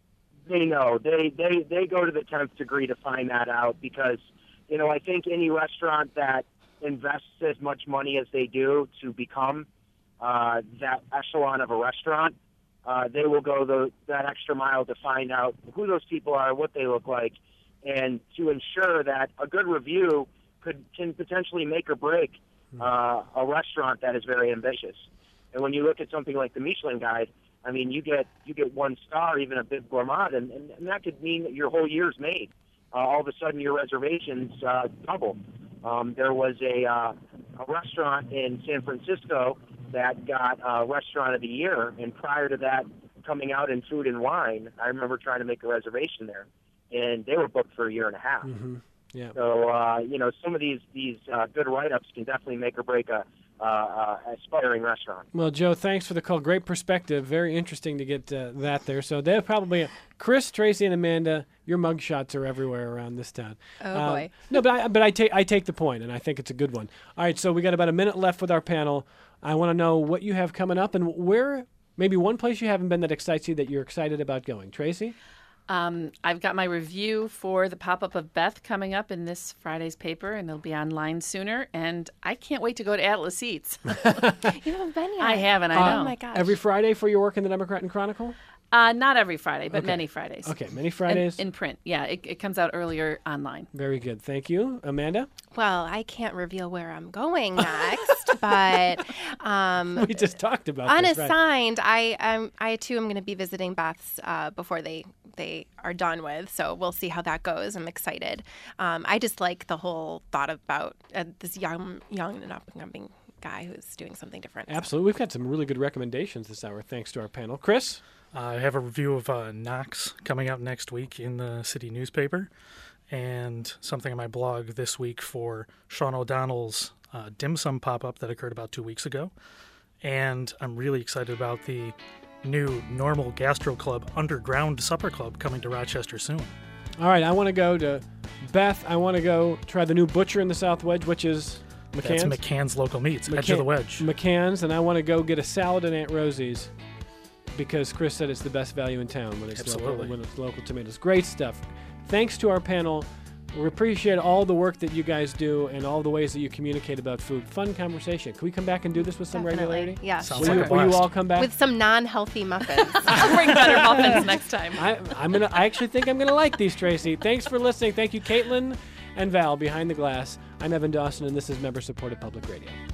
they know. They, they, they go to the tenth degree to find that out because, you know, I think any restaurant that invests as much money as they do to become uh, that echelon of a restaurant, uh, they will go the, that extra mile to find out who those people are, what they look like, and to ensure that a good review could can potentially make or break uh, a restaurant that is very ambitious. And when you look at something like the Michelin Guide, I mean, you get you get one star, even a Bib Gourmand, and, and, and that could mean that your whole year's made. Uh, all of a sudden, your reservations uh, double. Um, there was a, uh, a restaurant in San Francisco that got uh, Restaurant of the Year, and prior to that coming out in Food and Wine, I remember trying to make a reservation there, and they were booked for a year and a half. Mm-hmm. Yeah. So, uh, you know, some of these, these uh, good write-ups can definitely make or break a uh, uh, aspiring restaurant. Well, Joe, thanks for the call. Great perspective. Very interesting to get uh, that there. So they're probably, Chris, Tracy, and Amanda, your mugshots are everywhere around this town. Oh, uh, boy. No, but I, but I take I take the point, and I think it's a good one. All right, so we got about a minute left with our panel. I want to know what you have coming up and where, maybe one place you haven't been that excites you that you're excited about going. Tracy? Um, I've got my review for the pop-up of Beth coming up in this Friday's paper, and it'll be online sooner. And I can't wait to go to Atlas Eats. You haven't been yet. I haven't, I Uh, know. Oh, my gosh. Every Friday for your work in the Democrat and Chronicle? Uh, not every Friday, but Okay. many Fridays. Okay, many Fridays. In, in print, yeah. It, it comes out earlier online. Very good. Thank you. Amanda? Well, I can't reveal where I'm going next, but um, We just talked about this, right? unassigned, I um, I too am going to be visiting Beth's uh, before they they are done with. So we'll see how that goes. I'm excited. Um, I just like the whole thought about uh, this young young and up and coming guy who's doing something different. Absolutely. We've got some really good recommendations this hour, thanks to our panel. Chris? I have a review of uh, Knox coming out next week in the city newspaper, and something on my blog this week for Sean O'Donnell's uh, dim sum pop-up that occurred about two weeks ago. And I'm really excited about the new Normal Gastro Club Underground Supper Club coming to Rochester soon. All right, I want to go to Beth. I want to go try the new Butcher in the South Wedge, which is McCann's. That's McCann's Local Meats, Edge McCann- of the Wedge. McCann's, and I want to go get a salad at Aunt Rosie's because Chris said it's the best value in town when it's local, Absolutely. when it's local tomatoes. Great stuff. Thanks to our panel. We appreciate all the work that you guys do and all the ways that you communicate about food. Fun conversation. Can we come back and do this with some Definitely. regularity? Yes. Sounds Will, like you, a will you blast. all come back? With some non-healthy muffins. I'll bring better muffins next time. I, I'm gonna. I actually think I'm gonna like these, Tracy. Thanks for listening. Thank you, Caitlin and Val behind the glass. I'm Evan Dawson, and this is member-supported Public Radio.